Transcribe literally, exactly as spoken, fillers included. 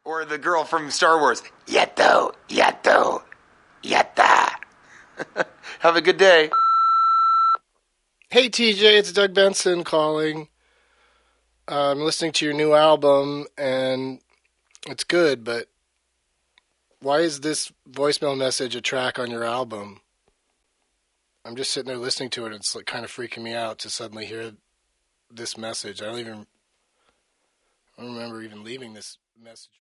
Or the girl from Star Wars. Yato, yato, yatta. Have a good day. Hey, T J, it's Doug Benson calling. Uh, I'm listening to your new album, and it's good, but why is this voicemail message a track on your album? I'm just sitting there listening to it, and it's like kind of freaking me out to suddenly hear this message. I don't even I don't remember even leaving this message.